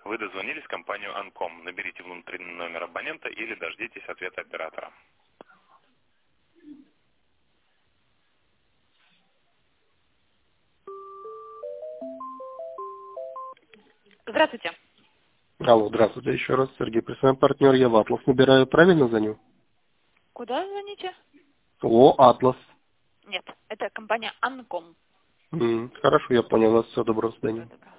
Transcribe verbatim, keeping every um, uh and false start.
Вы дозвонились в компанию Анком. Наберите внутренний номер абонента или дождитесь ответа оператора. Здравствуйте. Алло, здравствуйте еще раз. Сергей, представляем партнер, я в Атлас набираю. Правильно звоню? Куда звоните? О, Атлас. Нет, это компания Анком. М, Хорошо, я понял вас. Все, доброго Всего свидания. доброго.